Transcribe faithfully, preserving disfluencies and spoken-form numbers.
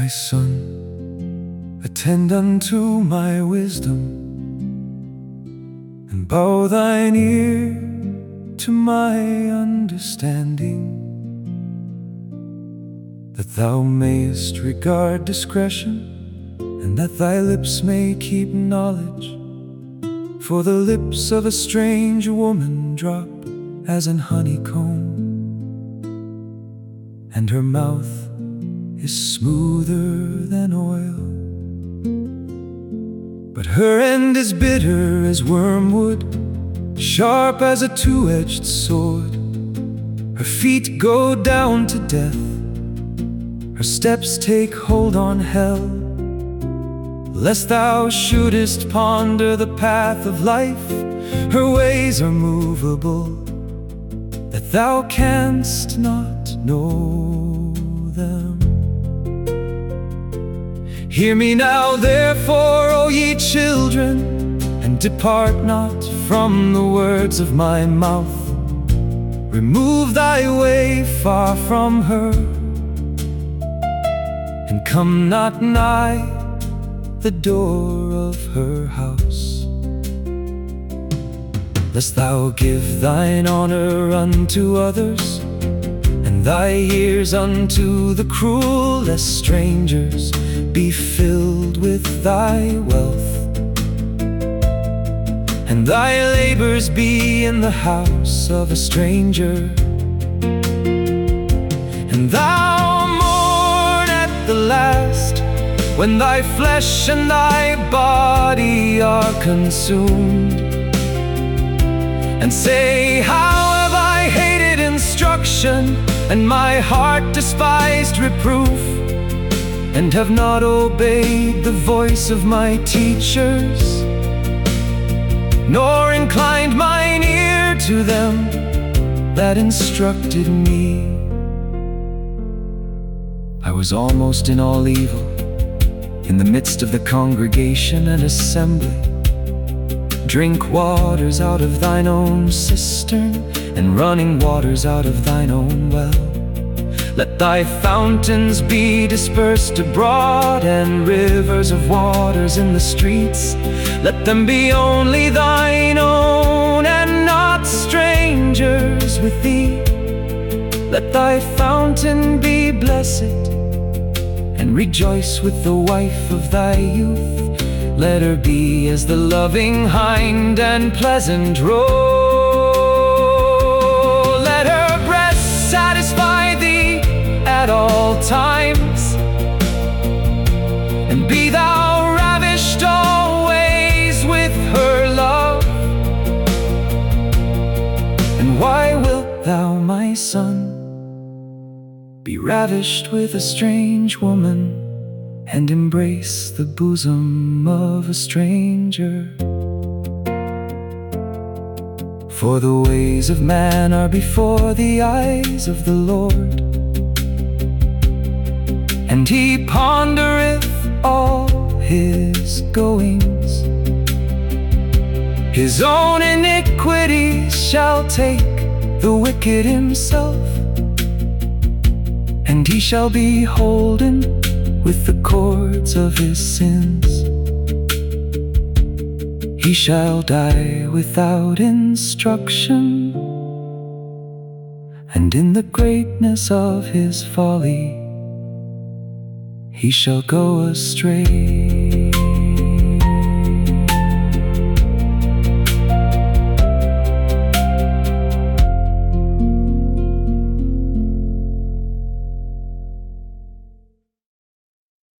My son, attend unto my wisdom, and bow thine ear to my understanding, that thou mayest regard discretion, and that thy lips may keep knowledge. For the lips of a strange woman drop as an honeycomb, and her mouth is smoother than oil, but her end is bitter as wormwood, sharp as a two-edged sword. Her feet go down to death, her steps take hold on hell. Lest thou shouldest ponder the path of life, her ways are movable, that thou canst not know them. Hear me now, therefore, O ye children, and depart not from the words of my mouth. Remove thy way far from her, and come not nigh the door of her house. Lest thou give thine honor unto others, and thy ears unto the cruel, lest strangers be filled with thy wealth, and thy labors be in the house of a stranger. And thou mourn at the last, when thy flesh and thy body are consumed, and say, how have I hated instruction, and my heart despised reproof, and have not obeyed the voice of my teachers, nor inclined mine ear to them that instructed me. I was almost in all evil, in the midst of the congregation and assembly. Drink waters out of thine own cistern, and running waters out of thine own well. Let thy fountains be dispersed abroad, and rivers of waters in the streets. Let them be only thine own, and not strangers with thee. Let thy fountain be blessed, and rejoice with the wife of thy youth. Let her be as the loving hind and pleasant roe. Let her breasts satisfy thee at all times, and be thou ravished always with her love. And why wilt thou, my son, be ravished with a strange woman, and embrace the bosom of a stranger? For the ways of man are before the eyes of the Lord, and he pondereth all his goings. His own iniquities shall take the wicked himself, and he shall be holden with the cords of his sins. He shall die without instruction, and in the greatness of his folly he shall go astray.